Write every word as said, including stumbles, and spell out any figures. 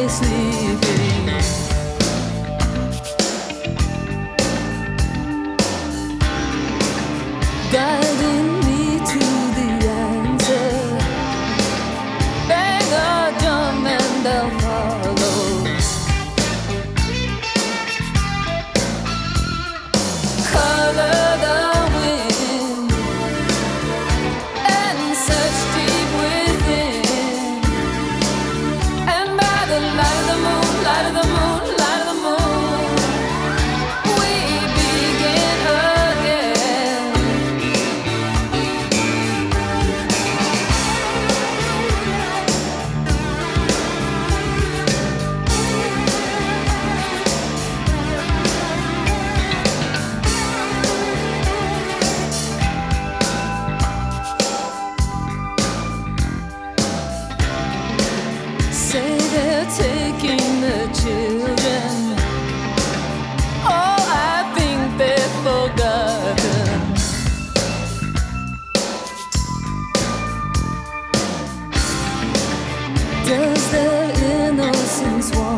lay sleeping. Guiding me to the answer. Bang a drum and I'll follow. Color the wind and search deep within. And by the light of the moon, light of the moon, light of the moon, we begin again. Say they're taking the children. Oh, I think they've forgotten. Does their innocence want